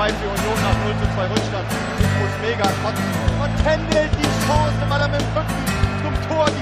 befreit die Union nach 0:2 Rückstand. Ich muss mega kotzen. Und händelt die Chance, weil er mit dem Rücken zum Tor die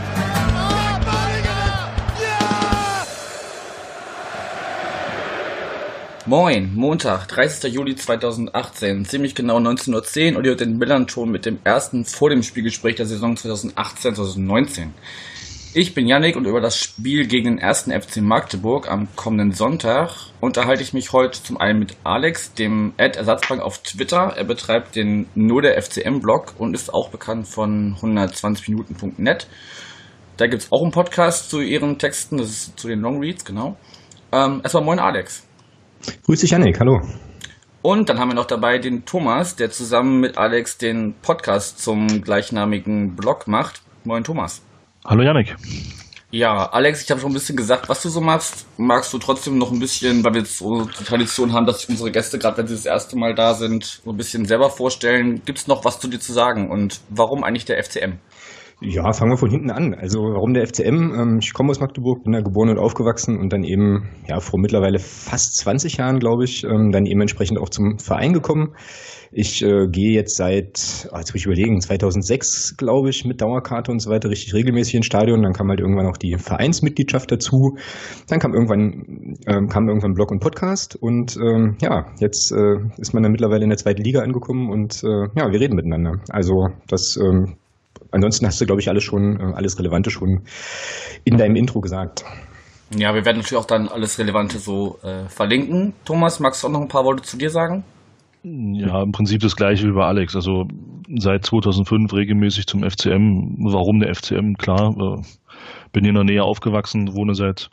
Moin, Montag, 30. Juli 2018, ziemlich genau 19:10 Uhr und ihr hört den Millern-Ton mit dem ersten vor dem Spielgespräch der Saison 2018-2019. Ich bin Yannick und über das Spiel gegen den 1. FC Magdeburg am kommenden Sonntag unterhalte ich mich heute zum einen mit Alex, dem @Ersatzbank auf Twitter. Er betreibt den Nur der FCM-Blog und ist auch bekannt von 120minuten.net. Da gibt es auch einen Podcast zu ihren Texten, das ist zu den Longreads, genau. Erstmal moin Alex. Grüß dich, Yannick, hallo. Und dann haben wir noch dabei den Thomas, der zusammen mit Alex den Podcast zum gleichnamigen Blog macht. Moin Thomas. Hallo Yannick. Ja, Alex, ich habe schon ein bisschen gesagt, was du so machst. Magst du trotzdem noch ein bisschen, weil wir jetzt so die Tradition haben, dass sich unsere Gäste, gerade wenn sie das erste Mal da sind, so ein bisschen selber vorstellen. Gibt es noch was zu dir zu sagen und warum eigentlich der FCM? Ja, fangen wir von hinten an. Also warum der FCM? Ich komme aus Magdeburg, bin da geboren und aufgewachsen und dann eben vor mittlerweile fast 20 Jahren, glaube ich, dann eben entsprechend auch zum Verein gekommen. Ich gehe jetzt jetzt muss ich überlegen, 2006, glaube ich, mit Dauerkarte und so weiter richtig regelmäßig ins Stadion. Dann kam halt irgendwann auch die Vereinsmitgliedschaft dazu. Dann kam irgendwann Blog und Podcast und jetzt ist man dann mittlerweile in der zweiten Liga angekommen und wir reden miteinander. Also das ansonsten hast du, glaube ich, alles Relevante schon in deinem Intro gesagt. Ja, wir werden natürlich auch dann alles Relevante so verlinken. Thomas, magst du auch noch ein paar Worte zu dir sagen? Ja, im Prinzip das gleiche wie bei Alex. Also seit 2005 regelmäßig zum FCM. Warum der FCM? Klar, bin hier in der Nähe aufgewachsen, wohne seit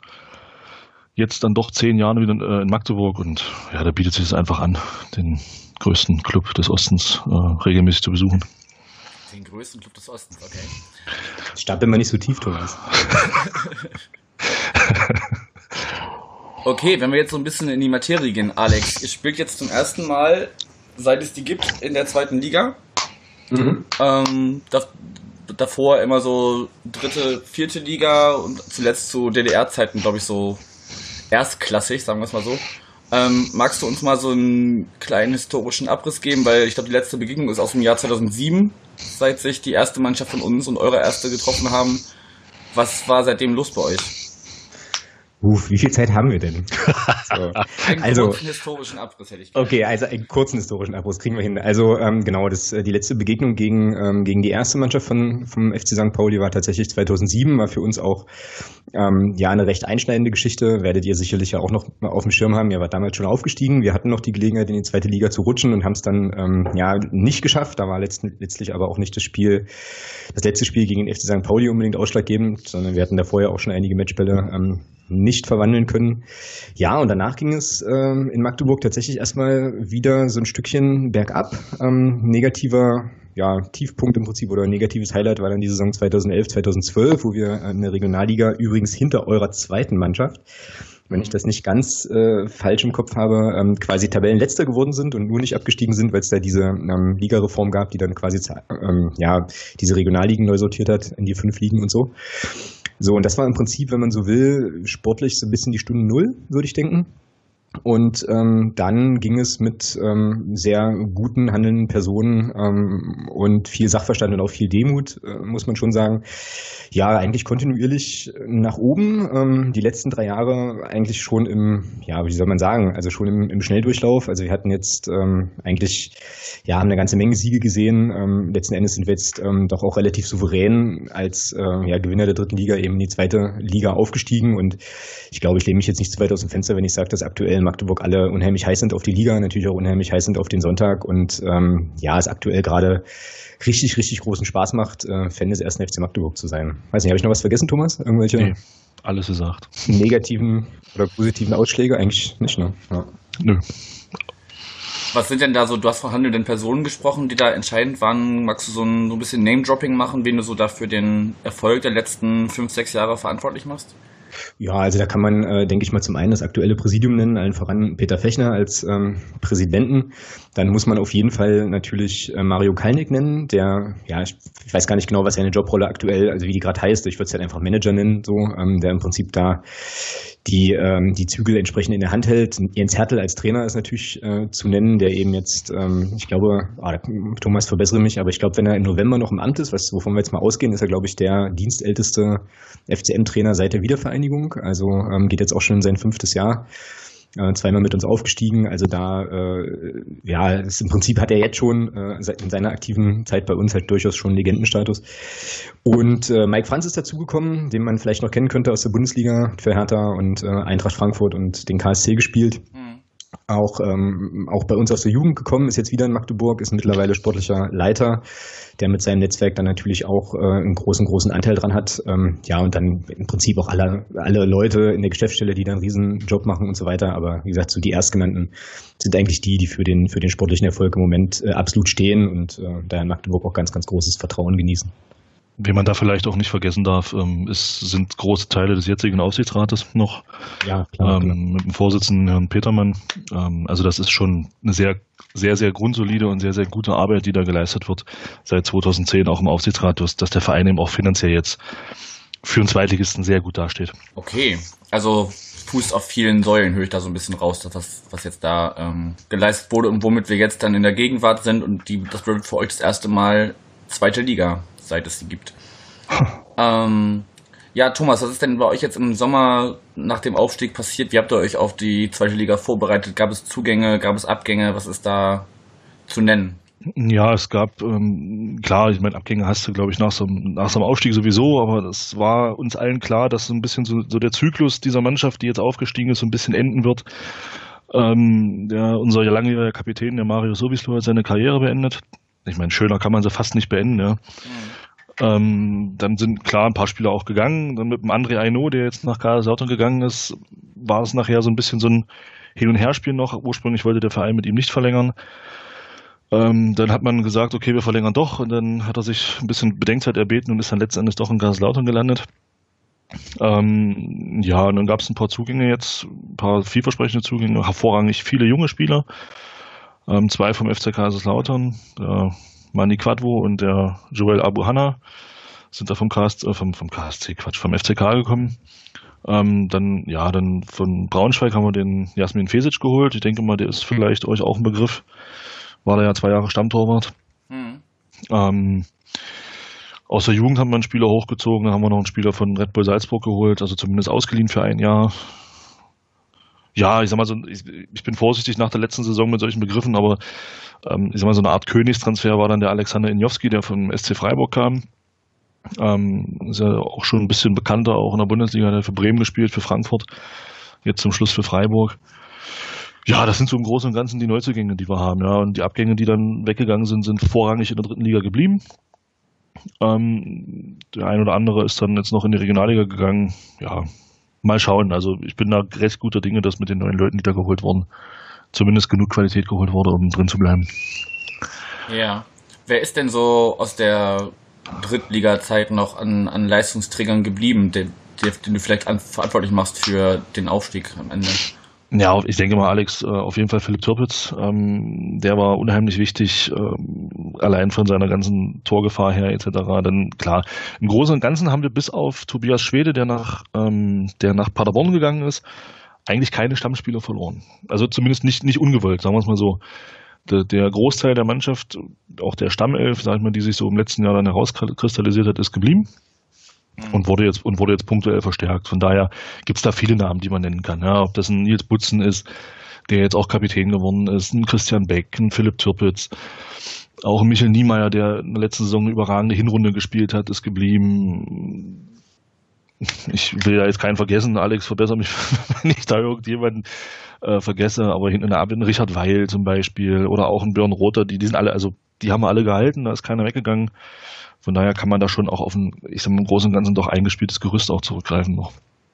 jetzt dann doch 10 Jahren wieder in Magdeburg und ja, da bietet sich es einfach an, den größten Club des Ostens regelmäßig zu besuchen. Den größten Club des Ostens, okay. Stapel mal nicht so tief, Thomas. Okay, wenn wir jetzt so ein bisschen in die Materie gehen, Alex, ihr spielt jetzt zum ersten Mal, seit es die gibt, in der zweiten Liga. Mhm. Davor immer so 3., 4. Liga und zuletzt zu DDR-Zeiten, glaube ich, so erstklassig, sagen wir es mal so. Magst du uns mal so einen kleinen historischen Abriss geben, weil ich glaube, die letzte Begegnung ist aus dem Jahr 2007, seit sich die erste Mannschaft von uns und eure erste getroffen haben. Was war seitdem los bei euch? Wie viel Zeit haben wir denn? So. Einen kurzen historischen Abriss hätte ich gerne. Okay, also einen kurzen historischen Abriss kriegen wir hin. Also genau, die letzte Begegnung gegen die erste Mannschaft vom FC St. Pauli war tatsächlich 2007, war für uns auch eine recht einschneidende Geschichte, werdet ihr sicherlich ja auch noch auf dem Schirm haben. Ihr wart damals schon aufgestiegen, wir hatten noch die Gelegenheit, in die zweite Liga zu rutschen und haben es dann nicht geschafft. Da war letztlich aber auch nicht das letzte Spiel gegen den FC St. Pauli unbedingt ausschlaggebend, sondern wir hatten da vorher auch schon einige Matchbälle nicht verwandeln können. Ja, und danach ging es in Magdeburg tatsächlich erstmal wieder so ein Stückchen bergab. Negativer Tiefpunkt im Prinzip oder negatives Highlight war dann die Saison 2011, 2012, wo wir in der Regionalliga übrigens hinter eurer zweiten Mannschaft, wenn ich das nicht ganz falsch im Kopf habe, quasi Tabellenletzter geworden sind und nur nicht abgestiegen sind, weil es da diese Ligareform gab, die dann quasi diese Regionalligen neu sortiert hat in die 5 Ligen und so. So, und das war im Prinzip, wenn man so will, sportlich so ein bisschen die Stunde Null, würde ich denken. Und dann ging es mit sehr guten handelnden Personen und viel Sachverstand und auch viel Demut, muss man schon sagen, ja, eigentlich kontinuierlich nach oben. Die letzten 3 Jahre eigentlich schon im Schnelldurchlauf. Also wir hatten jetzt haben eine ganze Menge Siege gesehen. Letzten Endes sind wir jetzt doch auch relativ souverän als Gewinner der 3. Liga eben in die 2. Liga aufgestiegen. Und ich glaube, ich lehne mich jetzt nicht zu weit aus dem Fenster, wenn ich sage, dass aktuell in Magdeburg alle unheimlich heiß sind auf die Liga, natürlich auch unheimlich heiß sind auf den Sonntag und es aktuell gerade richtig, richtig großen Spaß macht, Fan des 1. FC Magdeburg zu sein. Weiß nicht, habe ich noch was vergessen, Thomas? Irgendwelche Nee, alles gesagt. Negativen oder positiven Ausschläge? Eigentlich nicht, ne? Ja. Nö. Was sind denn da so, du hast von handelnden Personen gesprochen, die da entscheidend waren. Magst du so ein bisschen Name-Dropping machen, wen du so da für den Erfolg der letzten 5, 6 Jahre verantwortlich machst? Ja, also da kann man, denke ich mal, zum einen das aktuelle Präsidium nennen, allen voran Peter Fechner als Präsidenten. Dann muss man auf jeden Fall natürlich Mario Kalnick nennen, der, ja, ich weiß gar nicht genau, was seine Jobrolle aktuell, also wie die gerade heißt, ich würde es halt einfach Manager nennen, so, der im Prinzip da die Zügel entsprechend in der Hand hält. Jens Hertel als Trainer ist natürlich zu nennen, der eben jetzt, ich glaube, Thomas verbessere mich, aber ich glaube, wenn er im November noch im Amt ist, wovon wir jetzt mal ausgehen, ist er, glaube ich, der dienstälteste FCM-Trainer seit der Wiedervereinigung. Also geht jetzt auch schon in sein 5. Jahr. Zweimal mit uns aufgestiegen, also da, im Prinzip hat er jetzt schon in seiner aktiven Zeit bei uns halt durchaus schon Legendenstatus. Und Mike Franz ist dazugekommen, den man vielleicht noch kennen könnte aus der Bundesliga, für Hertha und Eintracht Frankfurt und den KSC gespielt. Auch bei uns aus der Jugend gekommen, ist jetzt wieder in Magdeburg, ist mittlerweile sportlicher Leiter, der mit seinem Netzwerk dann natürlich auch einen großen Anteil dran hat. Ja, und dann im Prinzip auch alle Leute in der Geschäftsstelle, die da einen riesen Job machen und so weiter. Aber wie gesagt, so die Erstgenannten sind eigentlich die für den sportlichen Erfolg im Moment absolut stehen und da in Magdeburg auch ganz großes Vertrauen genießen. Wen man da vielleicht auch nicht vergessen darf, sind große Teile des jetzigen Aufsichtsrates noch. Ja, klar. Mit dem Vorsitzenden Herrn Petermann. Also das ist schon eine sehr grundsolide und sehr gute Arbeit, die da geleistet wird seit 2010 auch im Aufsichtsrat, dass der Verein eben auch finanziell jetzt für einen Zweitligisten sehr gut dasteht. Okay, also fußt auf vielen Säulen, höre ich da so ein bisschen raus, dass was jetzt da geleistet wurde und womit wir jetzt dann in der Gegenwart sind und das wird für euch das erste Mal zweite Liga, seit es sie gibt. Ja, Thomas, was ist denn bei euch jetzt im Sommer nach dem Aufstieg passiert? Wie habt ihr euch auf die zweite Liga vorbereitet? Gab es Zugänge, gab es Abgänge? Was ist da zu nennen? Ja, es gab, klar, ich meine, Abgänge hast du, glaube ich, nach so einem Aufstieg sowieso, aber das war uns allen klar, dass so ein bisschen so der Zyklus dieser Mannschaft, die jetzt aufgestiegen ist, so ein bisschen enden wird. Unser langjähriger Kapitän, der Mario Sowislo, hat seine Karriere beendet. Ich meine, schöner kann man sie fast nicht beenden, ja. Dann sind klar ein paar Spieler auch gegangen. Dann mit dem André Aino, der jetzt nach Kaiserslautern gegangen ist, war es nachher so ein bisschen so ein Hin- und Herspiel noch. Ursprünglich wollte der Verein mit ihm nicht verlängern. Dann hat man gesagt, okay, wir verlängern doch. Und dann hat er sich ein bisschen Bedenkzeit erbeten und ist dann letztendlich doch in Kaiserslautern gelandet. Ja, und dann gab es ein paar Zugänge jetzt, ein paar vielversprechende Zugänge, hervorragig viele junge Spieler. 2 vom FC Kaiserslautern, der Mani Quadvo und der Joel Abuhanna sind da vom FCK gekommen. Dann von Braunschweig haben wir den Jasmin Fesic geholt. Ich denke mal, der ist vielleicht euch auch ein Begriff. War da ja 2 Jahre Stammtorwart. Aus der Jugend haben wir einen Spieler hochgezogen, dann haben wir noch einen Spieler von Red Bull Salzburg geholt, also zumindest ausgeliehen für ein Jahr. Ja, ich sag mal so, ich bin vorsichtig nach der letzten Saison mit solchen Begriffen, aber ich sag mal, so eine Art Königstransfer war dann der Alexander Injowski, der vom SC Freiburg kam. Ist ja auch schon ein bisschen bekannter, auch in der Bundesliga, hat er für Bremen gespielt, für Frankfurt, jetzt zum Schluss für Freiburg. Ja, das sind so im Großen und Ganzen die Neuzugänge, die wir haben, ja, und die Abgänge, die dann weggegangen sind vorrangig in der 3. Liga geblieben. Der ein oder andere ist dann jetzt noch in die Regionalliga gegangen, ja. Mal schauen, also ich bin da recht guter Dinge, dass mit den neuen Leuten, die da geholt wurden, zumindest genug Qualität geholt wurde, um drin zu bleiben. Ja. Wer ist denn so aus der Drittliga-Zeit noch an Leistungsträgern geblieben, den du vielleicht verantwortlich machst für den Aufstieg am Ende? Ja, ich denke mal, Alex, auf jeden Fall Philipp Türpitz, der war unheimlich wichtig, allein von seiner ganzen Torgefahr her etc. Dann klar, im Großen und Ganzen haben wir bis auf Tobias Schwede, der nach Paderborn gegangen ist, eigentlich keine Stammspieler verloren. Also zumindest nicht ungewollt, sagen wir es mal so. Der Großteil der Mannschaft, auch der Stammelf, sag ich mal, die sich so im letzten Jahr dann herauskristallisiert hat, ist geblieben. Und wurde jetzt punktuell verstärkt. Von daher gibt's da viele Namen, die man nennen kann. Ja, ob das ein Nils Butzen ist, der jetzt auch Kapitän geworden ist, ein Christian Beck, ein Philipp Türpitz, auch ein Michael Niemeyer, der in der letzten Saison eine überragende Hinrunde gespielt hat, ist geblieben. Ich will ja jetzt keinen vergessen, Alex, verbessere mich, wenn ich da irgendjemanden vergesse, aber hinten in der Abwehr Richard Weil zum Beispiel oder auch ein Björn Rother, die sind alle, also die haben wir alle gehalten, da ist keiner weggegangen. Von daher kann man da schon auch auf ein, ich sag mal, im Großen und Ganzen doch eingespieltes Gerüst auch zurückgreifen noch.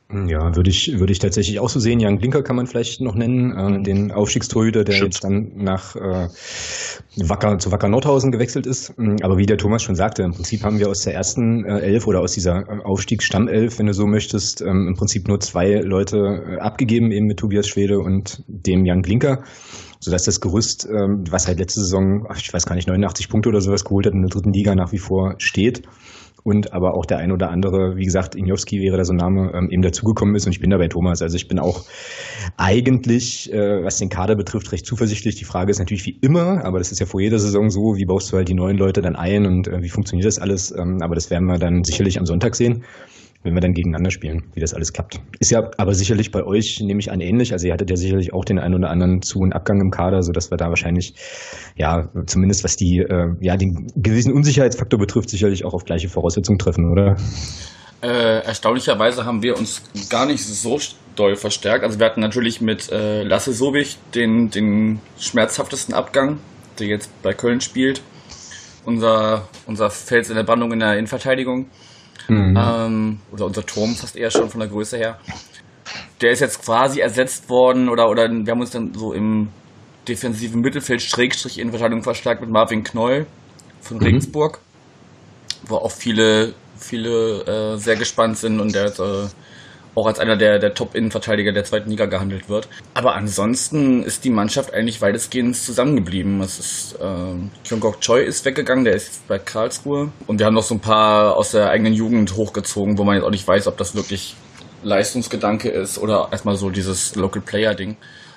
Ja, würde ich tatsächlich auch so sehen. Jan Blinker kann man vielleicht noch nennen, den Aufstiegstorhüter, der jetzt dann nach zu Wacker Nordhausen gewechselt ist. Aber wie der Thomas schon sagte, im Prinzip haben wir aus der ersten Elf oder aus dieser Aufstiegsstammelf, wenn du so möchtest, im Prinzip nur 2 Leute abgegeben, eben mit Tobias Schwede und dem Jan Blinker, sodass das Gerüst, was halt letzte Saison, ich weiß gar nicht, 89 Punkte oder sowas geholt hat in der 3. Liga, nach wie vor steht. Und aber auch der ein oder andere, wie gesagt, Injowski wäre da so ein Name, eben dazugekommen ist. Und ich bin da bei Thomas. Also ich bin auch eigentlich, was den Kader betrifft, recht zuversichtlich. Die Frage ist natürlich wie immer, aber das ist ja vor jeder Saison so, wie baust du halt die neuen Leute dann ein und wie funktioniert das alles? Aber das werden wir dann sicherlich am Sonntag sehen, wenn wir dann gegeneinander spielen, wie das alles klappt. Ist ja aber sicherlich bei euch, nehme ich an, ähnlich. Also ihr hattet ja sicherlich auch den einen oder anderen Zu- und Abgang im Kader, sodass wir da wahrscheinlich, ja, zumindest was die, den gewissen Unsicherheitsfaktor betrifft, sicherlich auch auf gleiche Voraussetzungen treffen, oder? Erstaunlicherweise haben wir uns gar nicht so doll verstärkt. Also wir hatten natürlich mit Lasse Sobich den schmerzhaftesten Abgang, der jetzt bei Köln spielt. Unser Fels in der Brandung in der Innenverteidigung. Oder unser Turm fast eher schon von der Größe her. Der ist jetzt quasi ersetzt worden oder wir haben uns dann so im defensiven Mittelfeld / Innenverteidigung verstärkt mit Marvin Knoll von Regensburg, wo auch viele sehr gespannt sind und der jetzt auch als einer der Top-Innenverteidiger der 2. Liga gehandelt wird. Aber ansonsten ist die Mannschaft eigentlich weitestgehend zusammengeblieben. Es ist Kyungkook Choi ist weggegangen, der ist bei Karlsruhe. Und wir haben noch so ein paar aus der eigenen Jugend hochgezogen, wo man jetzt auch nicht weiß, ob das wirklich Leistungsgedanke ist oder erstmal so dieses Local-Player-Ding.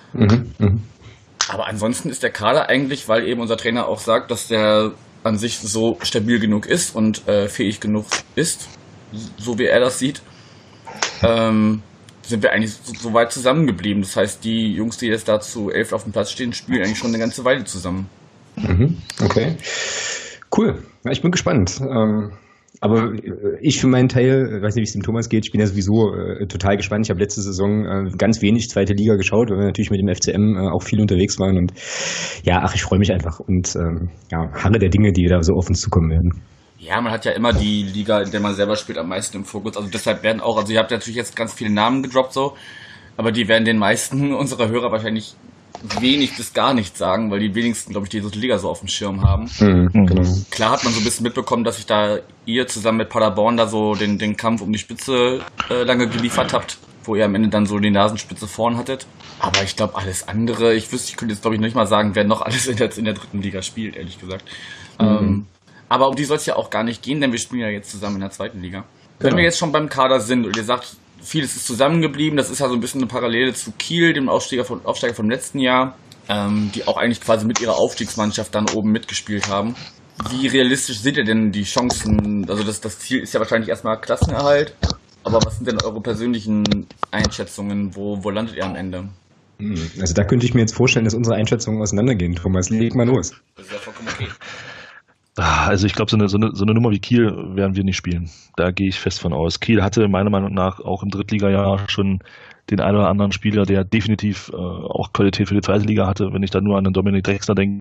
Aber ansonsten ist der Kader eigentlich, weil eben unser Trainer auch sagt, dass der an sich so stabil genug ist und fähig genug ist, so wie er das sieht, sind wir eigentlich so weit zusammengeblieben. Das heißt, die Jungs, die jetzt da zu 11 auf dem Platz stehen, spielen eigentlich schon eine ganze Weile zusammen. Okay. Cool. Ja, ich bin gespannt. Aber ich für meinen Teil, weiß nicht, wie es dem Thomas geht, ich bin ja sowieso total gespannt. Ich habe letzte Saison ganz wenig 2. Liga geschaut, weil wir natürlich mit dem FCM auch viel unterwegs waren. Und ja, ich freue mich einfach und harre der Dinge, die da so auf uns zukommen werden. Ja, man hat ja immer die Liga, in der man selber spielt, am meisten im Fokus. Also deshalb werden auch, also ihr habt natürlich jetzt ganz viele Namen gedroppt so, aber die werden den meisten unserer Hörer wahrscheinlich wenig bis gar nichts sagen, weil die wenigsten, glaube ich, diese Liga so auf dem Schirm haben. Genau. Klar hat man so ein bisschen mitbekommen, dass sich da ihr zusammen mit Paderborn da so den Kampf um die Spitze lange geliefert habt, wo ihr am Ende dann so die Nasenspitze vorn hattet. Aber ich glaube, alles andere, ich könnte jetzt, glaube ich, nicht mal sagen, wer noch alles in der 3. Liga spielt, ehrlich gesagt. Aber um die soll es ja auch gar nicht gehen, denn wir spielen ja jetzt zusammen in der 2. Liga. Genau. Wenn wir jetzt schon beim Kader sind und ihr sagt, vieles ist zusammengeblieben, das ist ja so ein bisschen eine Parallele zu Kiel, dem Aufsteiger vom letzten Jahr, die auch eigentlich quasi mit ihrer Aufstiegsmannschaft dann oben mitgespielt haben. Wie realistisch seht ihr denn die Chancen? Also das Ziel ist ja wahrscheinlich erstmal Klassenerhalt, aber was sind denn eure persönlichen Einschätzungen? Wo landet ihr am Ende? Also da könnte ich mir jetzt vorstellen, dass unsere Einschätzungen auseinandergehen. Thomas, leg mal los. Das ist ja vollkommen okay. Also ich glaube, so eine Nummer wie Kiel werden wir nicht spielen. Da gehe ich fest von aus. Kiel hatte meiner Meinung nach auch im Drittligajahr schon den einen oder anderen Spieler, der definitiv auch Qualität für die 2. Liga hatte, wenn ich da nur an den Dominik Drexler denke.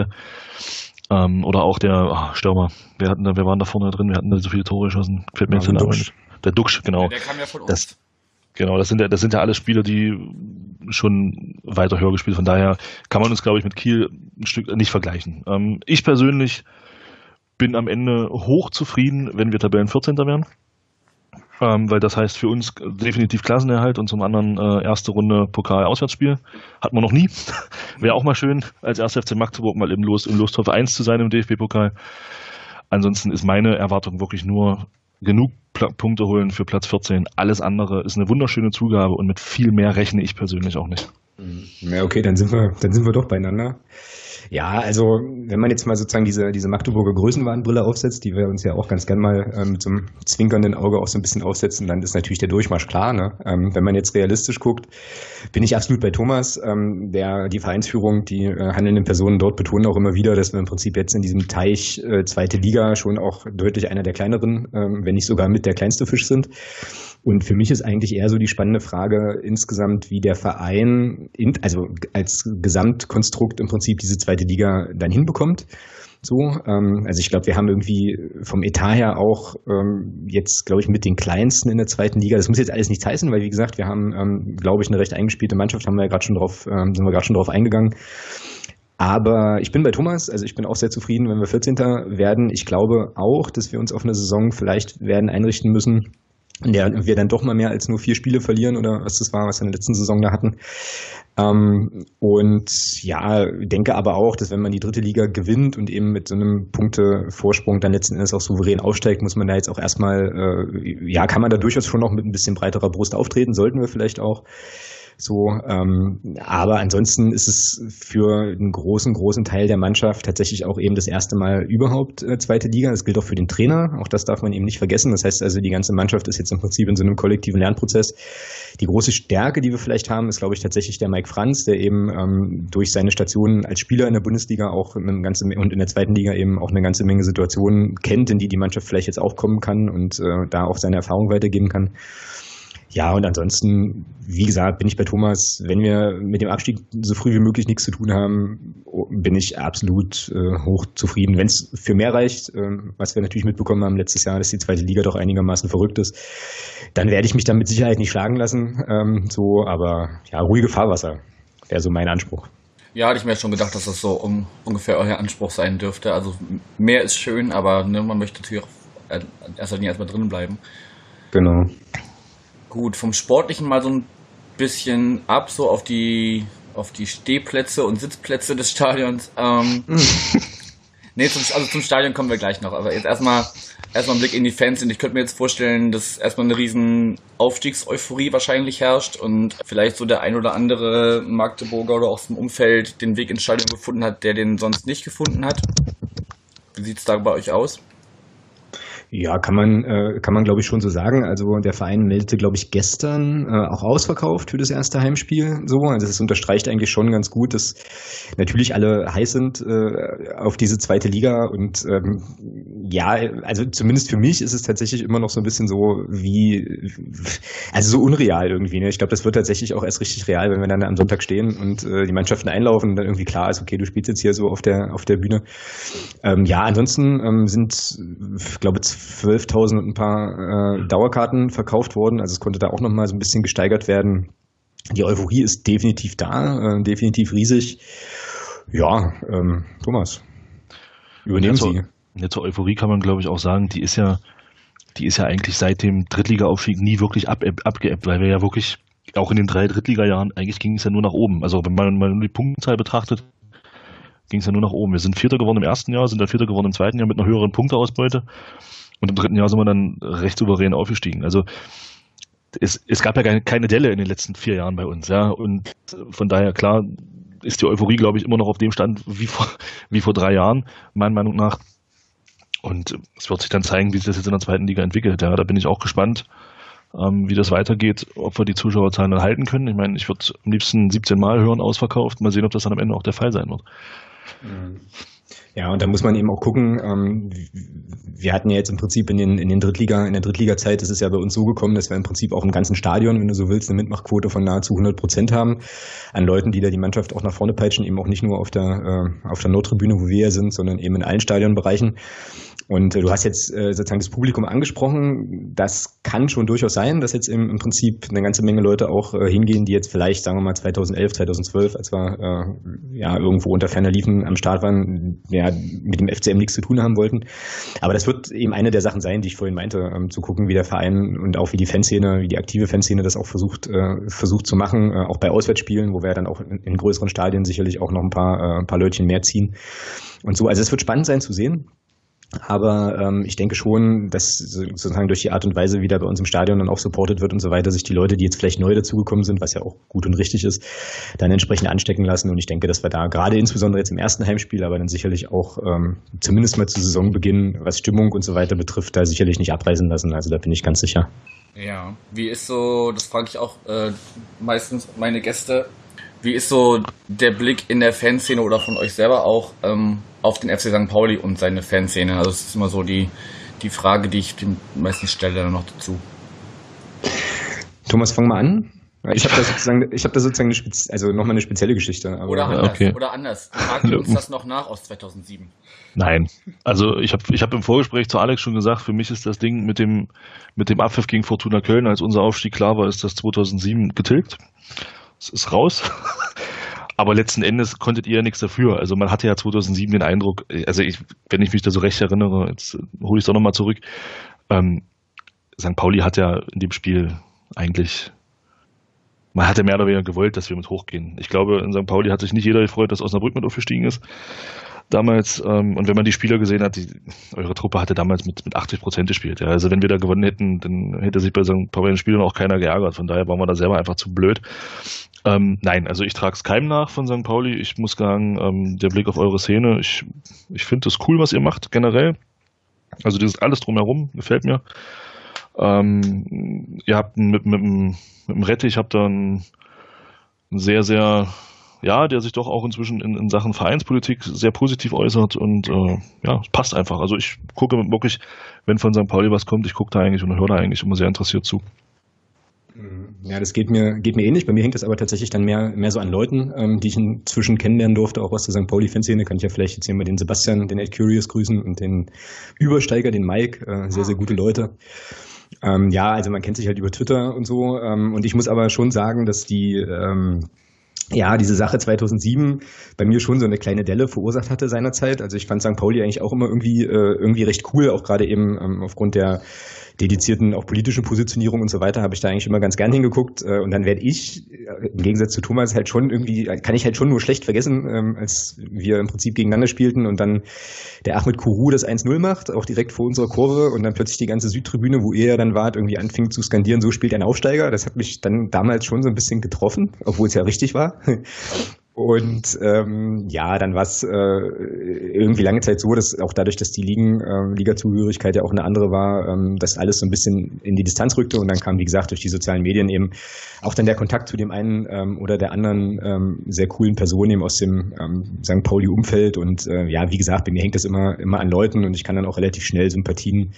Oder auch der Stürmer. Wer waren da vorne drin? Wir hatten da so viele Tore geschossen. Fällt mir jetzt der Name nicht. Der Duxch, genau. Der kam ja von uns. Das sind ja alles Spieler, die schon weiter höher gespielt. Von daher kann man uns, glaube ich, mit Kiel ein Stück nicht vergleichen. Ich persönlich bin am Ende hochzufrieden, wenn wir Tabellen 14. wären. Weil das heißt für uns definitiv Klassenerhalt und zum anderen erste Runde Pokal-Auswärtsspiel. Hat man noch nie. Wäre auch mal schön, als 1. FC Magdeburg mal im Lostopf 1 zu sein im DFB-Pokal. Ansonsten ist meine Erwartung wirklich nur genug Punkte holen für Platz 14. Alles andere ist eine wunderschöne Zugabe und mit viel mehr rechne ich persönlich auch nicht. Ja, okay, dann sind wir doch beieinander. Ja, also wenn man jetzt mal sozusagen diese Magdeburger Größenwahnbrille aufsetzt, die wir uns ja auch ganz gern mal mit so einem zwinkernden Auge auch so ein bisschen aufsetzen, dann ist natürlich der Durchmarsch klar. Ne? Wenn man jetzt realistisch guckt, bin ich absolut bei Thomas. Die Vereinsführung, die handelnden Personen dort betonen auch immer wieder, dass wir im Prinzip jetzt in diesem Teich 2. Liga schon auch deutlich einer der kleineren, wenn nicht sogar mit der kleinste Fisch sind. Und für mich ist eigentlich eher so die spannende Frage insgesamt, wie der Verein, also als Gesamtkonstrukt im Prinzip diese 2. Liga dann hinbekommt. So, also ich glaube, wir haben irgendwie vom Etat her auch jetzt, glaube ich, mit den kleinsten in der zweiten Liga. Das muss jetzt alles nichts heißen, weil wie gesagt, wir haben, glaube ich, eine recht eingespielte Mannschaft, sind wir gerade schon drauf eingegangen. Aber ich bin bei Thomas, also ich bin auch sehr zufrieden, wenn wir 14. werden. Ich glaube auch, dass wir uns auf eine Saison vielleicht werden einrichten müssen, in der wir dann doch mal mehr als nur 4 Spiele verlieren oder was das war, was wir in der letzten Saison da hatten. Und ja, denke aber auch, dass wenn man die dritte Liga gewinnt und eben mit so einem Punktevorsprung dann letzten Endes auch souverän aufsteigt, muss man da jetzt auch erstmal, kann man da durchaus schon noch mit ein bisschen breiterer Brust auftreten, sollten wir vielleicht auch. So, aber ansonsten ist es für einen großen Teil der Mannschaft tatsächlich auch eben das erste Mal überhaupt zweite Liga. Das gilt auch für den Trainer. Auch das darf man eben nicht vergessen. Das heißt also, die ganze Mannschaft ist jetzt im Prinzip in so einem kollektiven Lernprozess. Die große Stärke, die wir vielleicht haben, ist, glaube ich, tatsächlich der Mike Franz, der eben durch seine Stationen als Spieler in der Bundesliga auch und in der zweiten Liga eben auch eine ganze Menge Situationen kennt, in die Mannschaft vielleicht jetzt auch kommen kann und da auch seine Erfahrung weitergeben kann. Ja, und ansonsten, wie gesagt, bin ich bei Thomas, wenn wir mit dem Abstieg so früh wie möglich nichts zu tun haben, bin ich absolut hoch zufrieden. Wenn es für mehr reicht, was wir natürlich mitbekommen haben letztes Jahr, dass die zweite Liga doch einigermaßen verrückt ist, dann werde ich mich dann mit Sicherheit nicht schlagen lassen. Aber ja, ruhige Fahrwasser wäre so mein Anspruch. Ja, hatte ich mir schon gedacht, dass das so ungefähr euer Anspruch sein dürfte. Also mehr ist schön, aber man möchte natürlich auch erstmal drinnen bleiben. Genau. Gut, vom Sportlichen mal so ein bisschen ab, so auf die Stehplätze und Sitzplätze des Stadions. Zum Stadion kommen wir gleich noch, aber jetzt erstmal ein Blick in die Fans. Und ich könnte mir jetzt vorstellen, dass erstmal eine riesen Aufstiegseuphorie wahrscheinlich herrscht und vielleicht so der ein oder andere Magdeburger oder aus dem Umfeld den Weg ins Stadion gefunden hat, der den sonst nicht gefunden hat. Wie sieht's da bei euch aus? Ja, kann man glaube ich schon so sagen. Also der Verein meldete, glaube ich, gestern auch ausverkauft für das erste Heimspiel. So, also das unterstreicht eigentlich schon ganz gut, dass natürlich alle heiß sind auf diese zweite Liga. Und also zumindest für mich ist es tatsächlich immer noch so ein bisschen so so unreal irgendwie. Ne? Ich glaube, das wird tatsächlich auch erst richtig real, wenn wir dann am Sonntag stehen und die Mannschaften einlaufen und dann irgendwie klar ist, okay, du spielst jetzt hier so auf der Bühne. Ansonsten sind, ich glaube, 12.000 und ein paar Dauerkarten verkauft worden. Also es konnte da auch nochmal so ein bisschen gesteigert werden. Die Euphorie ist definitiv da, definitiv riesig. Ja, Thomas, übernehmen Sie. Zur Euphorie kann man, glaube ich, auch sagen, die ist ja eigentlich seit dem Drittliga-Aufstieg nie wirklich abgeebbt, weil wir ja wirklich auch in den 3 Drittliga-Jahren, eigentlich ging es ja nur nach oben. Also wenn man mal die Punktzahl betrachtet, ging es ja nur nach oben. Wir sind Vierter geworden im ersten Jahr, sind dann Vierter geworden im zweiten Jahr mit einer höheren Punkteausbeute. Und im dritten Jahr sind wir dann recht souverän aufgestiegen. Also es gab ja keine Delle in den letzten 4 Jahren bei uns, ja. Und von daher, klar, ist die Euphorie, glaube ich, immer noch auf dem Stand wie vor 3 Jahren, meiner Meinung nach. Und es wird sich dann zeigen, wie sich das jetzt in der zweiten Liga entwickelt. Ja, da bin ich auch gespannt, wie das weitergeht, ob wir die Zuschauerzahlen dann halten können. Ich meine, ich würde am liebsten 17 Mal hören, ausverkauft. Mal sehen, ob das dann am Ende auch der Fall sein wird. Ja, und da muss man eben auch gucken, wir hatten ja jetzt im Prinzip in der Drittliga-Zeit, ist es ja bei uns so gekommen, dass wir im Prinzip auch im ganzen Stadion, wenn du so willst, eine Mitmachquote von nahezu 100% haben an Leuten, die da die Mannschaft auch nach vorne peitschen, eben auch nicht nur auf der Nordtribüne, wo wir ja sind, sondern eben in allen Stadionbereichen. Und du hast jetzt sozusagen das Publikum angesprochen. Das kann schon durchaus sein, dass jetzt im Prinzip eine ganze Menge Leute auch hingehen, die jetzt vielleicht, sagen wir mal 2011, 2012, als wir irgendwo unter ferner Liefen am Start waren, mit dem FCM nichts zu tun haben wollten. Aber das wird eben eine der Sachen sein, die ich vorhin meinte, zu gucken, wie der Verein und auch wie die aktive Fanszene das auch versucht zu machen, auch bei Auswärtsspielen, wo wir dann auch in größeren Stadien sicherlich auch noch ein paar Leutchen mehr ziehen und so. Also es wird spannend sein zu sehen. Aber ich denke schon, dass sozusagen durch die Art und Weise, wie da bei uns im Stadion dann auch supportet wird und so weiter, sich die Leute, die jetzt vielleicht neu dazugekommen sind, was ja auch gut und richtig ist, dann entsprechend anstecken lassen. Und ich denke, dass wir da gerade insbesondere jetzt im ersten Heimspiel, aber dann sicherlich auch zumindest mal zu Saisonbeginn, was Stimmung und so weiter betrifft, da sicherlich nicht abreißen lassen. Also da bin ich ganz sicher. Ja, wie ist so, das frage ich auch meistens meine Gäste, wie ist so der Blick in der Fanszene oder von euch selber auch auf den FC St. Pauli und seine Fanszene? Also das ist immer so die Frage, die ich meistens stelle dann noch dazu. Thomas, fang mal an. Ich habe da sozusagen nochmal eine spezielle Geschichte. Aber oder anders. Fragen wir uns das noch nach aus 2007? Nein. Also ich hab im Vorgespräch zu Alex schon gesagt, für mich ist das Ding mit dem Abpfiff gegen Fortuna Köln, als unser Aufstieg klar war, ist das 2007 getilgt. Es ist raus. Aber letzten Endes konntet ihr ja nichts dafür. Also man hatte ja 2007 den Eindruck, wenn ich mich da so recht erinnere, jetzt hole ich es auch nochmal zurück, St. Pauli hat ja in dem Spiel eigentlich, man hatte mehr oder weniger gewollt, dass wir mit hochgehen. Ich glaube, in St. Pauli hat sich nicht jeder gefreut, dass Osnabrück mit aufgestiegen ist damals. Und wenn man die Spieler gesehen hat, eure Truppe hatte damals mit 80% gespielt. Ja. Also wenn wir da gewonnen hätten, dann hätte sich bei St. Pauli den Spielern auch keiner geärgert. Von daher waren wir da selber einfach zu blöd. Nein, also ich trage es keinem nach von St. Pauli. Ich muss sagen, der Blick auf eure Szene, ich finde das cool, was ihr macht, generell. Also dieses alles drumherum gefällt mir. Ihr habt mit dem Rettich habt dann sehr, sehr, der sich doch auch inzwischen in Sachen Vereinspolitik sehr positiv äußert und es passt einfach. Also ich gucke wirklich, wenn von St. Pauli was kommt, ich gucke da eigentlich und höre da eigentlich immer sehr interessiert zu. Ja, das geht mir ähnlich. Bei mir hängt es aber tatsächlich dann mehr so an Leuten, die ich inzwischen kennenlernen durfte, auch aus der St. Pauli-Fanszene. Kann ich ja vielleicht jetzt hier mal den Sebastian, den Ed Curious grüßen und den Übersteiger, den Mike, sehr, sehr gute Leute. Also man kennt sich halt über Twitter und so. Und ich muss aber schon sagen, dass diese Sache 2007 bei mir schon so eine kleine Delle verursacht hatte seinerzeit. Also ich fand St. Pauli eigentlich auch immer irgendwie recht cool, auch gerade eben aufgrund der dedizierten, auch politischen Positionierung und so weiter, habe ich da eigentlich immer ganz gern hingeguckt. Und dann werde ich, im Gegensatz zu Thomas, halt schon kann ich halt schon nur schlecht vergessen, als wir im Prinzip gegeneinander spielten und dann der Ahmed Kourou das 1-0 macht, auch direkt vor unserer Kurve und dann plötzlich die ganze Südtribüne, wo ihr ja dann wart, irgendwie anfing zu skandieren, so spielt ein Aufsteiger. Das hat mich dann damals schon so ein bisschen getroffen, obwohl es ja richtig war. Und dann war es irgendwie lange Zeit so, dass auch dadurch, dass die Liga-Zugehörigkeit ja auch eine andere war, dass alles so ein bisschen in die Distanz rückte und dann kam, wie gesagt, durch die sozialen Medien eben auch dann der Kontakt zu dem einen oder der anderen sehr coolen Person eben aus dem St. Pauli-Umfeld und wie gesagt, bei mir hängt das immer an Leuten und ich kann dann auch relativ schnell Sympathien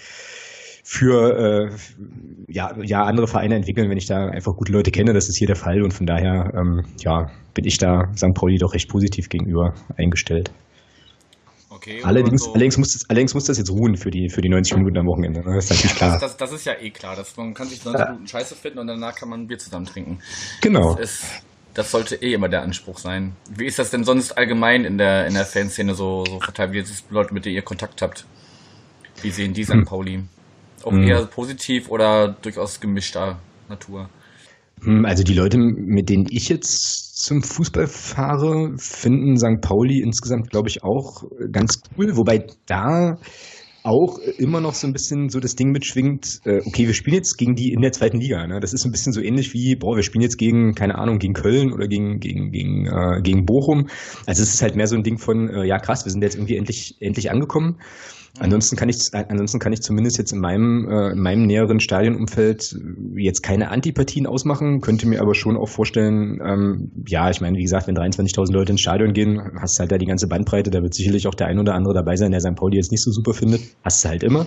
für andere Vereine entwickeln, wenn ich da einfach gute Leute kenne. Das ist hier der Fall und von daher bin ich da St. Pauli doch recht positiv gegenüber eingestellt. Okay, allerdings muss das jetzt ruhen für die 90 Minuten am Wochenende. Das ist natürlich klar. Das ist ja eh klar. Man kann sich 90 Minuten Scheiße finden und danach kann man ein Bier zusammen trinken. Genau. Das sollte eh immer der Anspruch sein. Wie ist das denn sonst allgemein in der Fanszene so verteilt? Wie ist es Leute, mit denen ihr Kontakt habt? Wie sehen die St. Pauli? Auch eher positiv oder durchaus gemischter Natur? Also die Leute, mit denen ich jetzt zum Fußball fahre, finden St. Pauli insgesamt, glaube ich, auch ganz cool. Wobei da auch immer noch so ein bisschen so das Ding mitschwingt, okay, wir spielen jetzt gegen die in der zweiten Liga. Ne? Das ist ein bisschen so ähnlich wie, wir spielen jetzt gegen Köln oder gegen Bochum. Also es ist halt mehr so ein Ding von, krass, wir sind jetzt irgendwie endlich angekommen. Ansonsten kann ich zumindest jetzt in meinem näheren Stadionumfeld jetzt keine Antipathien ausmachen, könnte mir aber schon auch vorstellen, ich meine, wie gesagt, wenn 23.000 Leute ins Stadion gehen, hast du halt da die ganze Bandbreite, da wird sicherlich auch der ein oder andere dabei sein, der St. Pauli jetzt nicht so super findet, hast du halt immer.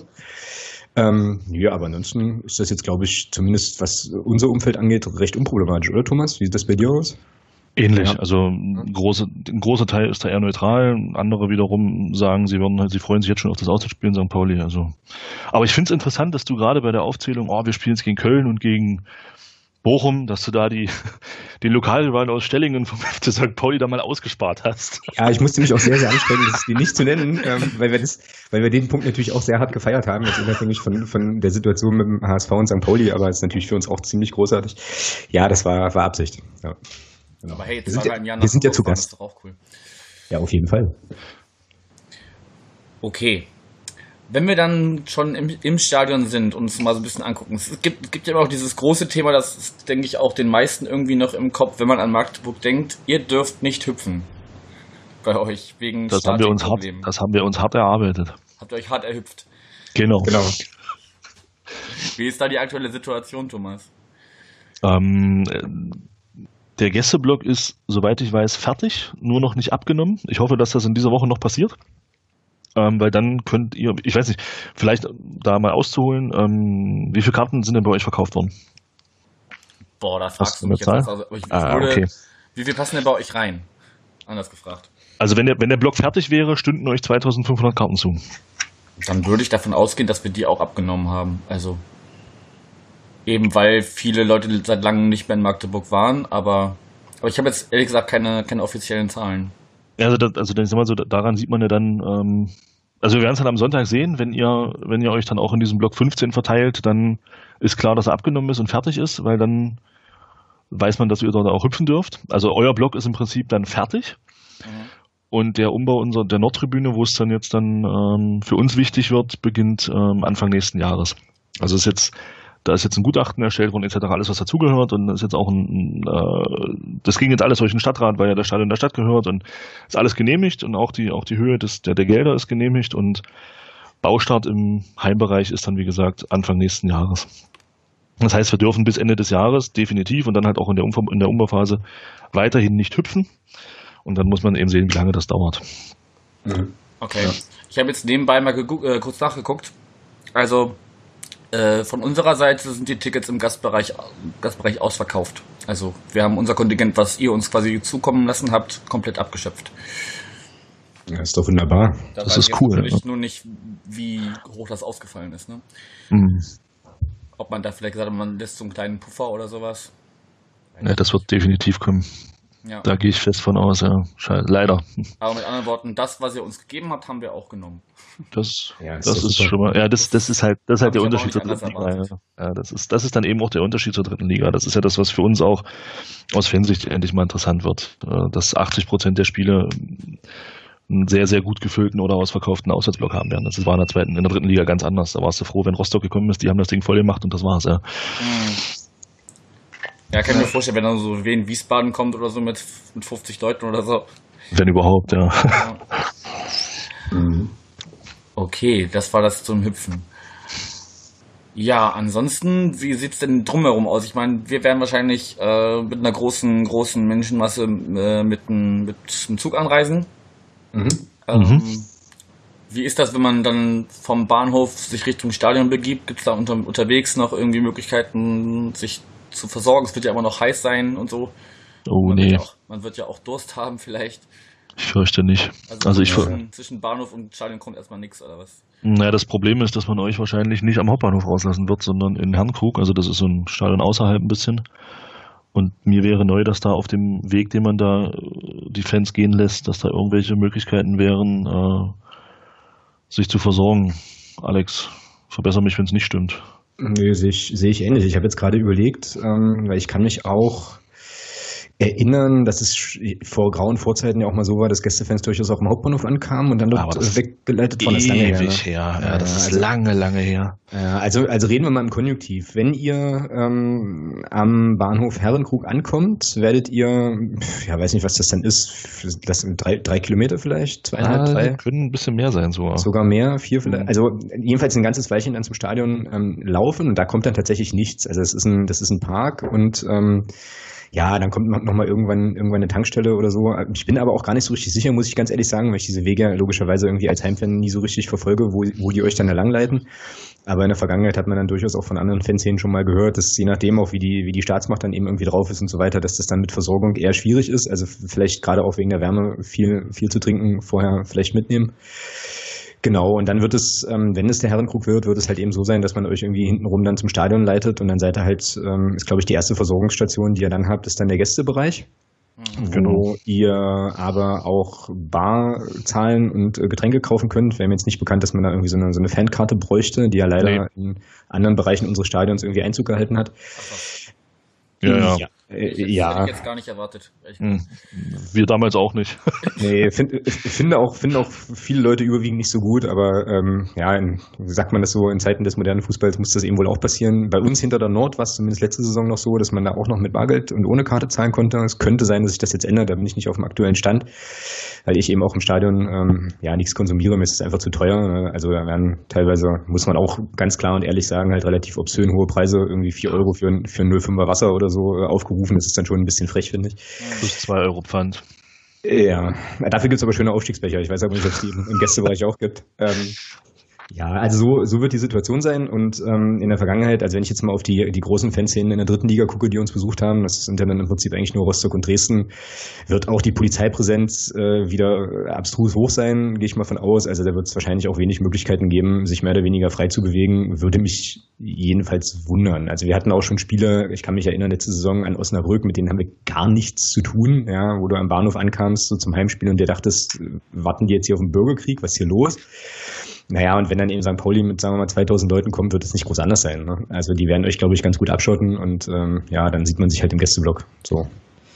Aber ansonsten ist das jetzt, glaube ich, zumindest was unser Umfeld angeht, recht unproblematisch, oder Thomas? Wie sieht das bei dir aus? Ähnlich, also ein großer Teil ist da eher neutral, andere wiederum sagen, sie freuen sich jetzt schon auf das Auswärtsspiel in St. Pauli. Also. Aber ich finde es interessant, dass du gerade bei der Aufzählung, wir spielen jetzt gegen Köln und gegen Bochum, dass du da den Lokalrivalen aus Stellingen vom FC St. Pauli da mal ausgespart hast. Ja, ich musste mich auch sehr, sehr anstrengen, die nicht zu nennen, weil wir den Punkt natürlich auch sehr hart gefeiert haben, jetzt unabhängig von der Situation mit dem HSV und St. Pauli, aber es ist natürlich für uns auch ziemlich großartig. Ja, das war Absicht. Ja. Genau. Aber hey, wir sind ja zu Gast. Das ist doch auch cool. Ja, auf jeden Fall. Okay. Wenn wir dann schon im Stadion sind und uns mal so ein bisschen angucken, es gibt ja immer auch dieses große Thema, das ist, denke ich, auch den meisten irgendwie noch im Kopf, wenn man an Magdeburg denkt, ihr dürft nicht hüpfen. Bei euch, wegen Statikproblemen. Das haben wir uns hart erarbeitet. Habt ihr euch hart erhüpft? Genau. Wie ist da die aktuelle Situation, Thomas? Der Gästeblock ist, soweit ich weiß, fertig, nur noch nicht abgenommen. Ich hoffe, dass das in dieser Woche noch passiert. Weil dann könnt ihr, ich weiß nicht, vielleicht da mal auszuholen, wie viele Karten sind denn bei euch verkauft worden? Boah, da fragst du eine mich jetzt Zahl? was. Also, ich würde, Okay. Wie viel passen denn bei euch rein? Anders gefragt. Also wenn der Block fertig wäre, stünden euch 2500 Karten zu. Dann würde ich davon ausgehen, dass wir die auch abgenommen haben. Also eben weil viele Leute seit langem nicht mehr in Magdeburg waren, aber ich habe jetzt ehrlich gesagt keine offiziellen Zahlen. Ja, also dann, ich sag mal so, daran sieht man ja dann, also wir werden es dann am Sonntag sehen, wenn ihr euch dann auch in diesem Block 15 verteilt, dann ist klar, dass er abgenommen ist und fertig ist, weil dann weiß man, dass ihr dort auch hüpfen dürft. Also euer Block ist im Prinzip dann fertig. Und der Umbau der Nordtribüne, wo es dann jetzt dann für uns wichtig wird, beginnt Anfang nächsten Jahres. Also da ist jetzt ein Gutachten erstellt worden, etc., alles was dazugehört, und ist jetzt auch das ging jetzt alles durch den Stadtrat, weil ja der Stadion der Stadt gehört, und ist alles genehmigt, und auch die Höhe der Gelder ist genehmigt, und Baustart im Heimbereich ist dann, wie gesagt, Anfang nächsten Jahres. Das heißt, wir dürfen bis Ende des Jahres definitiv und dann halt auch in der Umbauphase weiterhin nicht hüpfen. Und dann muss man eben sehen, wie lange das dauert. Okay. Ja. Ich habe jetzt nebenbei mal kurz nachgeguckt. Also von unserer Seite sind die Tickets im Gastbereich ausverkauft. Also wir haben unser Kontingent, was ihr uns quasi zukommen lassen habt, komplett abgeschöpft. Ja, ist doch wunderbar. Das ist cool. Natürlich nur nicht, wie hoch das ausgefallen ist. Ne? Ob man da vielleicht gesagt hat, man lässt so einen kleinen Puffer oder sowas. Ja, das wird definitiv kommen. Ja. Da gehe ich fest von aus, ja. Leider. Aber mit anderen Worten, das, was ihr uns gegeben habt, haben wir auch genommen. Das ist schon mal, ja, das ist halt der Unterschied zur dritten Liga. Ja, das ist dann eben auch der Unterschied zur dritten Liga. Das ist ja das, was für uns auch aus Fansicht endlich mal interessant wird. Dass 80% der Spiele einen sehr, sehr gut gefüllten oder ausverkauften Auswärtsblock haben werden. Das war in der dritten Liga ganz anders. Da warst du froh, wenn Rostock gekommen ist, die haben das Ding voll gemacht und das war's, ja. Ja, kann ich mir vorstellen, wenn dann so wie in Wiesbaden kommt oder so mit 50 Leuten oder so. Wenn überhaupt, ja. Okay, das war das zum Hüpfen. Ja, ansonsten, wie sieht's denn drumherum aus? Ich meine, wir werden wahrscheinlich mit einer großen Menschenmasse mit dem Zug anreisen. Wie ist das, wenn man dann vom Bahnhof sich Richtung Stadion begibt? Gibt es da unterwegs noch irgendwie Möglichkeiten, sich zu versorgen? Es wird ja immer noch heiß sein und so. Oh, Man wird ja auch Durst haben vielleicht. Ich fürchte nicht. Also zwischen Bahnhof und Stadion kommt erstmal nichts, oder was? Naja, das Problem ist, dass man euch wahrscheinlich nicht am Hauptbahnhof rauslassen wird, sondern in Herrnkrug. Also das ist so ein Stadion außerhalb ein bisschen. Und mir wäre neu, dass da auf dem Weg, den man da die Fans gehen lässt, dass da irgendwelche Möglichkeiten wären, sich zu versorgen. Alex, verbessere mich, wenn es nicht stimmt. Nee, sehe ich ähnlich. Ich habe jetzt gerade überlegt, weil ich kann mich auch erinnern, dass es vor grauen Vorzeiten ja auch mal so war, dass Gästefans durchaus auch im Hauptbahnhof ankamen und dann dort weggeleitet von. Das lange her. Ewig her. Ja, das ist lange her. Also reden wir mal im Konjunktiv. Wenn ihr am Bahnhof Herrenkrug ankommt, werdet ihr, ja, weiß nicht, was das dann ist, das sind 3 Kilometer vielleicht, 2,5, 3? Können ein bisschen mehr sein sogar. Sogar mehr, 4 vielleicht. Also jedenfalls ein ganzes Weilchen dann zum Stadion laufen und da kommt dann tatsächlich nichts. Also das ist ein Park und ja, dann kommt noch mal irgendwann eine Tankstelle oder so. Ich bin aber auch gar nicht so richtig sicher, muss ich ganz ehrlich sagen, weil ich diese Wege logischerweise irgendwie als Heimfan nie so richtig verfolge, wo die euch dann da langleiten. Aber in der Vergangenheit hat man dann durchaus auch von anderen Fanszenen schon mal gehört, dass je nachdem auch wie die Staatsmacht dann eben irgendwie drauf ist und so weiter, dass das dann mit Versorgung eher schwierig ist. Also vielleicht gerade auch wegen der Wärme viel zu trinken vorher vielleicht mitnehmen. Genau, und dann wird es, wenn es der Herrenkrug wird es halt eben so sein, dass man euch irgendwie hintenrum dann zum Stadion leitet und dann seid ihr halt, ist glaube ich die erste Versorgungsstation, die ihr dann habt, ist dann der Gästebereich, wo ihr aber auch Bar zahlen und Getränke kaufen könnt. Wäre mir jetzt nicht bekannt, dass man da irgendwie so eine Fankarte bräuchte, die ja leider in anderen Bereichen unseres Stadions irgendwie Einzug gehalten hat. Ja. Hätte ich jetzt gar nicht erwartet. Wir damals auch nicht. Nee, finde auch viele Leute überwiegend nicht so gut, aber wie sagt man das so, in Zeiten des modernen Fußballs muss das eben wohl auch passieren. Bei uns hinter der Nord war es zumindest letzte Saison noch so, dass man da auch noch mit Bargeld und ohne Karte zahlen konnte. Es könnte sein, dass sich das jetzt ändert, da bin ich nicht auf dem aktuellen Stand, weil ich eben auch im Stadion nichts konsumiere, mir ist es einfach zu teuer. Also da werden teilweise, muss man auch ganz klar und ehrlich sagen, halt relativ obszön hohe Preise, irgendwie 4 Euro für ein 0,5er Wasser oder so aufgerufen. Das ist dann schon ein bisschen frech, finde ich. Plus 2 Euro Pfand. Ja, dafür gibt es aber schöne Aufstiegsbecher. Ich weiß aber nicht, ob es die im Gästebereich auch gibt. Ja, also so wird die Situation sein und in der Vergangenheit, also wenn ich jetzt mal auf die großen Fanszenen in der dritten Liga gucke, die uns besucht haben, das sind ja dann im Prinzip eigentlich nur Rostock und Dresden, wird auch die Polizeipräsenz wieder abstrus hoch sein, gehe ich mal von aus. Also da wird es wahrscheinlich auch wenig Möglichkeiten geben, sich mehr oder weniger frei zu bewegen, würde mich jedenfalls wundern. Also wir hatten auch schon Spiele, ich kann mich erinnern, letzte Saison an Osnabrück, mit denen haben wir gar nichts zu tun, ja, wo du am Bahnhof ankamst, so zum Heimspiel und dir dachtest, warten die jetzt hier auf den Bürgerkrieg, was ist hier los? Naja, und wenn dann eben St. Pauli mit, sagen wir mal, 2000 Leuten kommt, wird es nicht groß anders sein. Ne? Also die werden euch, glaube ich, ganz gut abschotten und ja, dann sieht man sich halt im Gästeblock. So.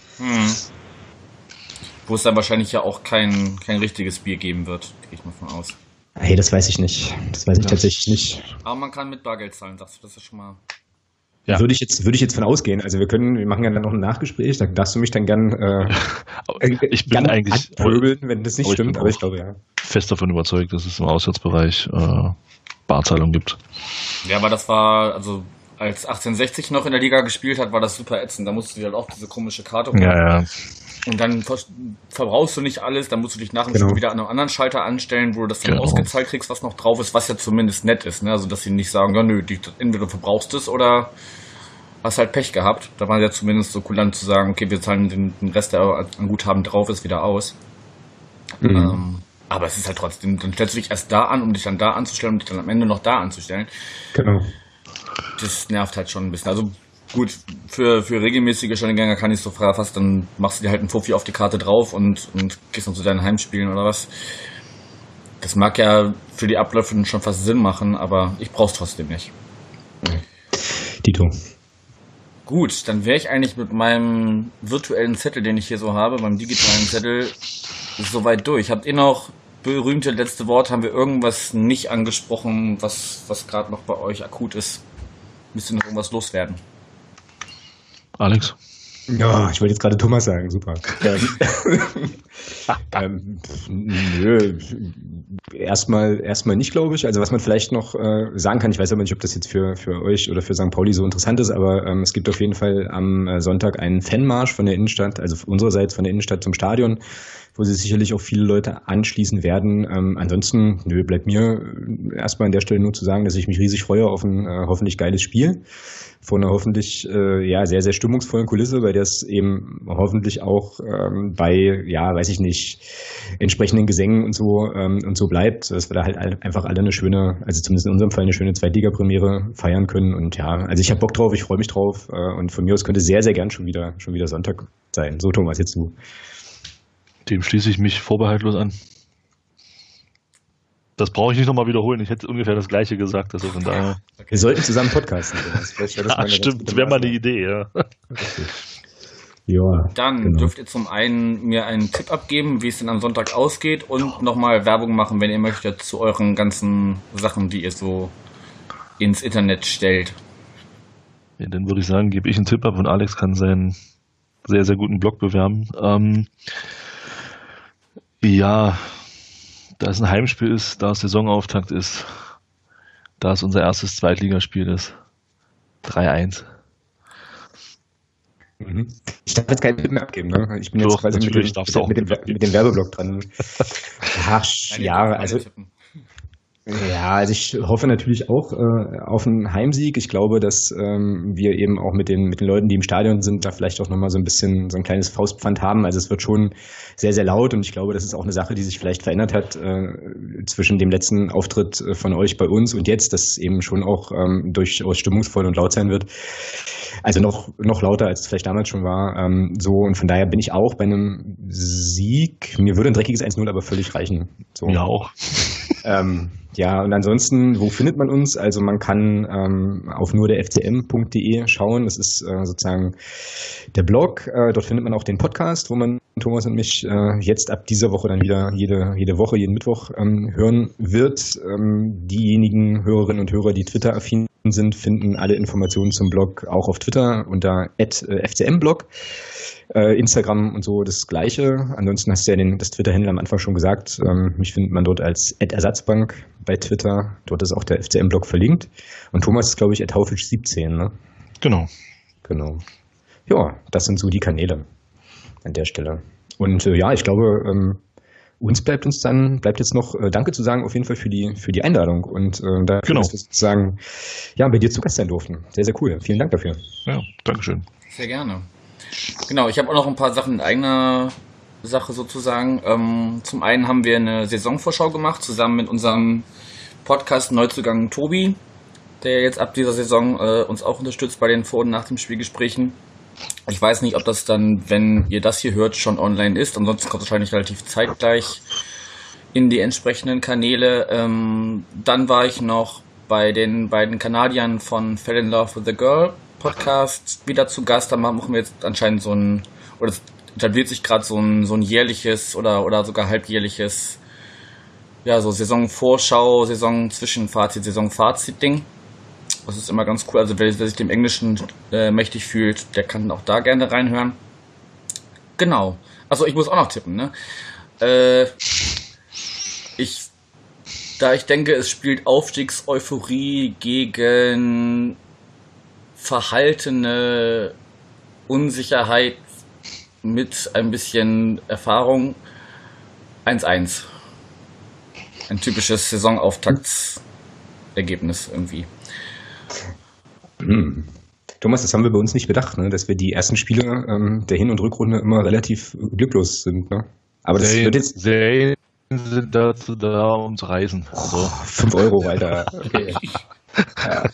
Wo es dann wahrscheinlich ja auch kein richtiges Bier geben wird, gehe ich mal von aus. Hey, das weiß ich nicht. Das weiß ich tatsächlich nicht. Aber man kann mit Bargeld zahlen, sagst du, das ist schon mal... Ja. Würde ich jetzt von ausgehen. Also wir machen ja dann noch ein Nachgespräch, da darfst du mich dann gern ich bin eigentlich anpöbeln, wenn das nicht stimmt, aber ich glaube ja. Fest davon überzeugt, dass es im Auswärtsbereich Barzahlung gibt. Ja, aber das war, also als 1860 noch in der Liga gespielt hat, war das super ätzend. Da musst du dir halt auch diese komische Karte holen. Ja. Und dann verbrauchst du nicht alles, dann musst du dich nach dem Spiel wieder an einem anderen Schalter anstellen, wo du das dann ausgezahlt kriegst, was noch drauf ist, was ja zumindest nett ist. Ne? Also dass sie nicht sagen, ja nö, entweder du verbrauchst es oder hast halt Pech gehabt. Da war ja zumindest so kulant zu sagen, okay, wir zahlen den Rest, der an Guthaben drauf ist, wieder aus. Aber es ist halt trotzdem, dann stellst du dich erst da an, um dich dann da anzustellen, um dich dann am Ende noch da anzustellen. Genau. Das nervt halt schon ein bisschen. Also gut, für regelmäßige Stadiongänger kann ich so fast, dann machst du dir halt einen Fuffi auf die Karte drauf und gehst dann zu deinen Heimspielen oder was. Das mag ja für die Abläufe schon fast Sinn machen, aber ich brauch's trotzdem nicht. Dito. Gut, dann wäre ich eigentlich mit meinem virtuellen Zettel, den ich hier so habe, meinem digitalen Zettel, soweit durch. Habt ihr noch berühmte letzte Worte? Haben wir irgendwas nicht angesprochen, was gerade noch bei euch akut ist? Müsst ihr noch irgendwas loswerden? Alex? Ja, ich wollte jetzt gerade Thomas sagen, super. Nö, erstmal nicht, glaube ich. Also was man vielleicht noch sagen kann, ich weiß aber nicht, ob das jetzt für euch oder für St. Pauli so interessant ist, aber es gibt auf jeden Fall am Sonntag einen Fanmarsch von der Innenstadt, also unsererseits von der Innenstadt zum Stadion, wo sich sicherlich auch viele Leute anschließen werden. Ansonsten bleibt mir erstmal an der Stelle nur zu sagen, dass ich mich riesig freue auf ein hoffentlich geiles Spiel vor einer hoffentlich sehr, sehr stimmungsvollen Kulisse, bei der es eben hoffentlich auch bei, weiß ich nicht, entsprechenden Gesängen und so bleibt, dass wir da halt einfach alle eine schöne, also zumindest in unserem Fall eine schöne Zweitliga-Premiere feiern können. Und ja, also ich habe Bock drauf, ich freue mich drauf und von mir aus könnte sehr, sehr gern schon wieder Sonntag sein. So, Thomas, jetzt du. Dem schließe ich mich vorbehaltlos an. Das brauche ich nicht nochmal wiederholen. Ich hätte ungefähr das Gleiche gesagt. Also von daher. Okay. Wir sollten zusammen podcasten. Ja, stimmt. Das wäre mal eine Idee, ja. Ja. Dann dürft ihr zum einen mir einen Tipp abgeben, wie es denn am Sonntag ausgeht und nochmal Werbung machen, wenn ihr möchtet, zu euren ganzen Sachen, die ihr so ins Internet stellt. Ja, dann würde ich sagen, gebe ich einen Tipp ab und Alex kann seinen sehr, sehr guten Blog bewerben. Da es ein Heimspiel ist, da es Saisonauftakt ist, da es unser erstes Zweitligaspiel ist. 3-1. Ich darf jetzt keinen Tipp mehr abgeben, ne? Ich bin jetzt quasi mit dem Werbeblock dran. Ach, also ich hoffe natürlich auch auf einen Heimsieg. Ich glaube, dass wir eben auch mit den Leuten, die im Stadion sind, da vielleicht auch nochmal so ein kleines Faustpfand haben. Also es wird schon sehr, sehr laut und ich glaube, das ist auch eine Sache, die sich vielleicht verändert hat zwischen dem letzten Auftritt von euch bei uns und jetzt, dass eben schon auch durchaus stimmungsvoll und laut sein wird. Also noch lauter, als es vielleicht damals schon war. So, und von daher bin ich auch bei einem Sieg. Mir würde ein dreckiges 1-0 aber völlig reichen. So. Mir auch. Ja, und ansonsten, wo findet man uns? Also man kann auf nur der FCM.de schauen. Das ist sozusagen der Blog. Dort findet man auch den Podcast, wo man Thomas und mich jetzt ab dieser Woche dann wieder jede Woche, jeden Mittwoch hören wird. Diejenigen Hörerinnen und Hörer, die Twitter-affin sind, finden alle Informationen zum Blog auch auf Twitter unter @FCM-Blog. Instagram und so das Gleiche. Ansonsten hast du ja das Twitter-Handle am Anfang schon gesagt. Mich findet man dort als @Ersatzbank bei Twitter. Dort ist auch der FCM-Blog verlinkt. Und Thomas ist, glaube ich, @Haufisch17, ne? Genau. Ja, das sind so die Kanäle an der Stelle. Und ich glaube, bleibt jetzt noch Danke zu sagen, auf jeden Fall für die Einladung und dafür, dass wir sozusagen bei dir zu Gast sein durften. Sehr, sehr cool. Vielen Dank dafür. Ja, Dankeschön. Sehr gerne. Genau, ich habe auch noch ein paar Sachen in eigener Sache sozusagen. Zum einen haben wir eine Saisonvorschau gemacht, zusammen mit unserem Podcast Neuzugang Tobi, der jetzt ab dieser Saison uns auch unterstützt bei den Vor- und Nach dem Spielgesprächen. Ich weiß nicht, ob das dann, wenn ihr das hier hört, schon online ist. Ansonsten kommt es wahrscheinlich relativ zeitgleich in die entsprechenden Kanäle. Dann war ich noch bei den beiden Kanadiern von Fell in Love with a Girl Podcast wieder zu Gast. Da machen wir jetzt anscheinend es etabliert sich gerade so ein jährliches oder sogar halbjährliches, so Saisonvorschau, Saison-Zwischenfazit, Saison-Fazit-Ding. Das ist immer ganz cool. Also wer sich dem Englischen mächtig fühlt, der kann auch da gerne reinhören. Genau. Also ich muss auch noch tippen, ne? Da ich denke, es spielt Aufstiegseuphorie gegen verhaltene Unsicherheit mit ein bisschen Erfahrung. 1-1. Ein typisches Saisonauftaktsergebnis irgendwie. Thomas, das haben wir bei uns nicht bedacht, ne? Dass wir die ersten Spiele der Hin- und Rückrunde immer relativ glücklos sind. Ne? Aber das wird jetzt... Serien sind dazu da, um zu reisen. Also. 5 Euro weiter. Okay. Ja.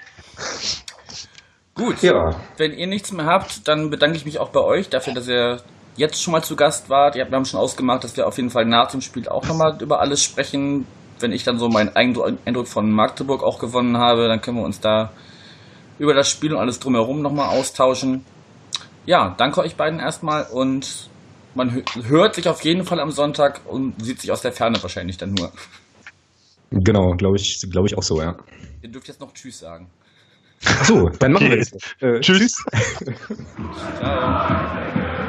Gut, wenn ihr nichts mehr habt, dann bedanke ich mich auch bei euch dafür, dass ihr jetzt schon mal zu Gast wart. Wir haben schon ausgemacht, dass wir auf jeden Fall nach dem Spiel auch nochmal über alles sprechen. Wenn ich dann so meinen Eindruck von Magdeburg auch gewonnen habe, dann können wir uns da über das Spiel und alles drumherum nochmal austauschen. Ja, danke euch beiden erstmal und man hört sich auf jeden Fall am Sonntag und sieht sich aus der Ferne wahrscheinlich dann nur. Genau, glaube ich auch so, ja. Ihr dürft jetzt noch Tschüss sagen. Ach so, dann machen wir das. Tschüss. Ciao.